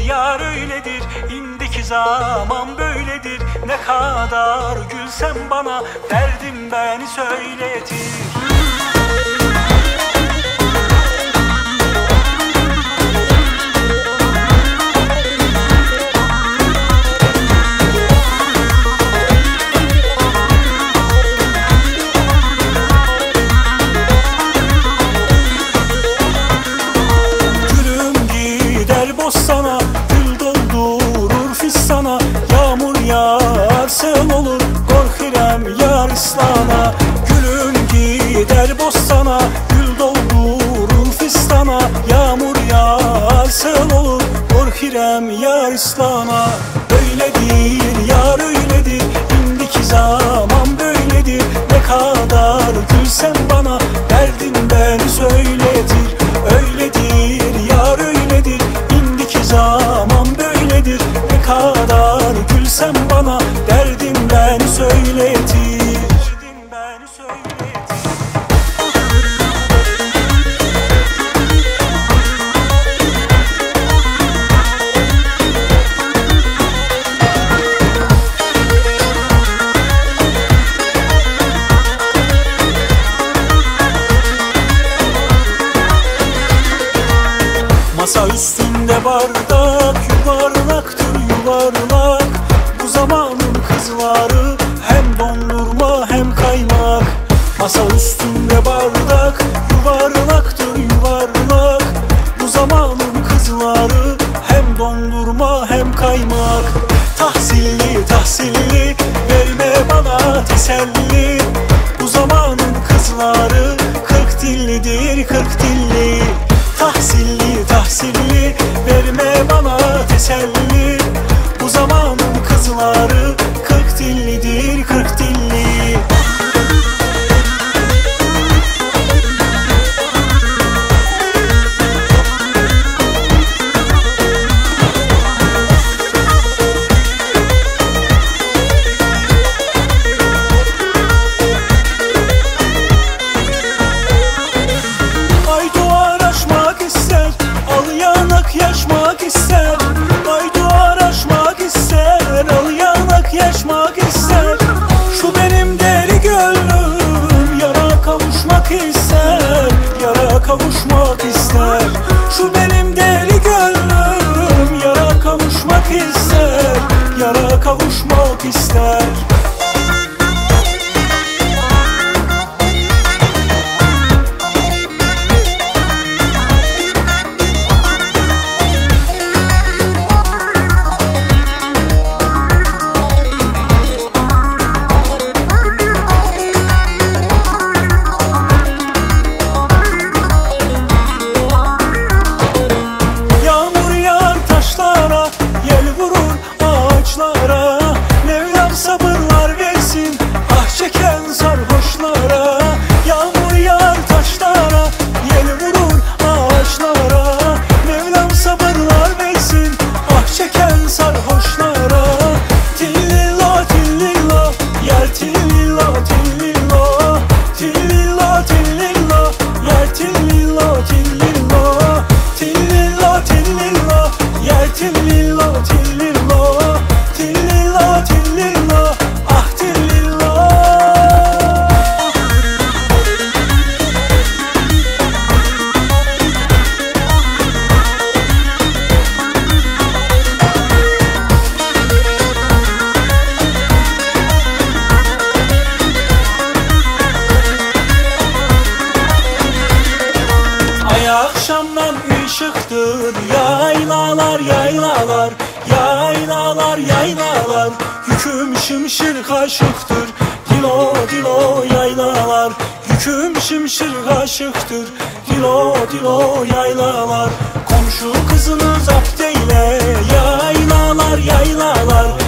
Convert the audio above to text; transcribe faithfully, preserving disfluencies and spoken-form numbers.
yar öyledir. İndiki zaman böyledir. Ne kadar gülsem bana derdim beni söyletir. Sana gül doldurur fistana, yağmur yağarsın olur korkarım yar ıslana. Gülüm gider bostana, gül doldurur fistana, yağmur yağarsın olur korkarım yar ıslana. Öyledir yar öyledir, indiki zaman böyledir. Ne kadar gülsen bana derdim beni söyletir. Öyledir yar öyledir, zaman böyledir. Ne kadar gülsem bana derdim beni söyletir. Derdim beni söyletir. Masa üstünde bardak yuvarlaktır yuvarlak. Bu zamanın kızları hem dondurma hem kaymak. Masa üstünde bardak yuvarlaktır yuvarlak. Bu zamanın kızları hem dondurma hem kaymak. Tahsilli tahsilli verme bana teselli. Bu zamanın kızları kırk dillidir kırk dilli. Tahsilli tahsilli verme bana teselli. Bu zamanın kızları kırk dillidir kırk dilli. Yaşmak ister, ay duvar aşmak ister, al yanak yaşmak ister. Şu benim deli gönlüm yara kavuşmak ister, yara kavuşmak ister. Şu benim deli gönlüm yara kavuşmak ister, yara kavuşmak ister. Mevlam sabırlar versin ah çeken sarhoşlara. Yağmur yağar taşlara, yel vurur ağaçlara. Mevlam sabırlar versin ah çeken sarhoşlara. Tillila tillila yer tillila tillila. Tillila tillila yer tillila tillila. Tillila tillila yer tillila tillila. Tillila tillila ah tillila. Ay akşamdan ışıktır yaylalar yaylalar. Yaylalar yaylalar yüküm şimşir kaşıktır. Dilo dilo yaylalar yüküm şimşir kaşıktır. Dilo dilo yaylalar komşu kızını zapt eyle. Yaylalar yaylalar